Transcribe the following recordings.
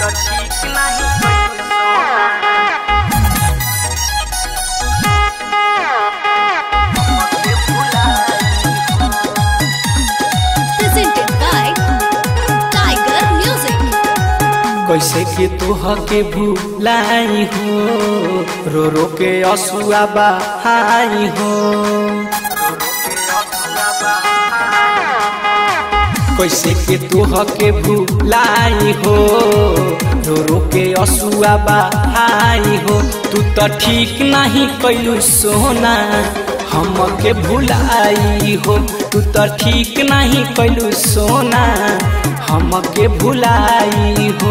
ठीक नहीं presented by Tiger Music. कैसे के तोह के भूलाई हो, रो रो के असुआ बहाई हो। कैसे के तोह के भूलाई हो, रो रो के असुआ बहाई हो। तू तो ठीक नहीं कैलू सोना हम के भुलाई हो। तू तो ठीक नहीं कैलू सोना हम के भुलाई हो।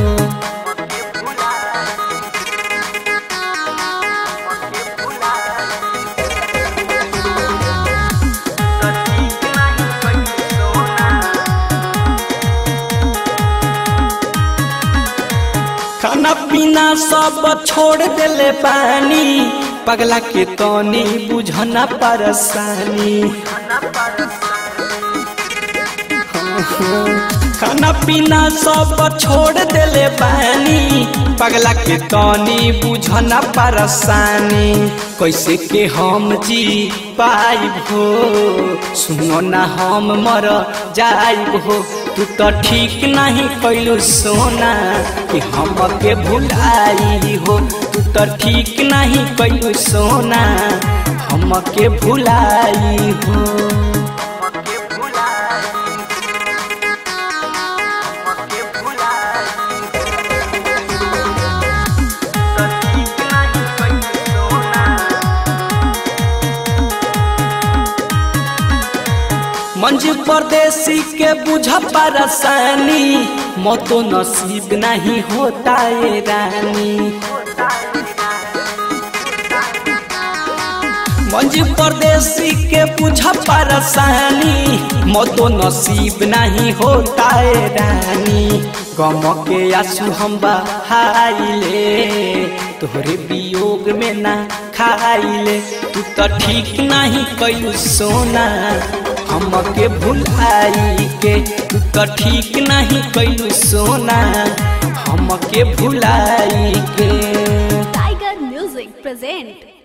खाना पीना सब छोड़ देले पानी, पगला के तनी बुझना परेशानी। खाना पीना सब छोड़ देले पानी, पगला के तनी बुझना परेशानी। कैसे के हम जी पाइब हो, सुनो ना हम मर जाइब हो। तू तो ठीक नहीं कैलू सोना कि हम के भुलाई हो। तू तो ठीक नहीं कैलू सोना हम के भुलाई हो। मंजू परदेसी के बुझा परेशानी, मौतो नसीब नहीं होता ये रानी। मंजू परदेसी के बुझा परेशानी, मौतो नसीब नहीं होता ये रानी। गम के आंसू हम बहाइले, तोहरे वियोग में ना खाइले। तू तो ठीक नहीं कैलू सोना हम के भुलाई के। तू तो ठीक नहीं कैलू सोना हम के भुलाई के। Tiger Music present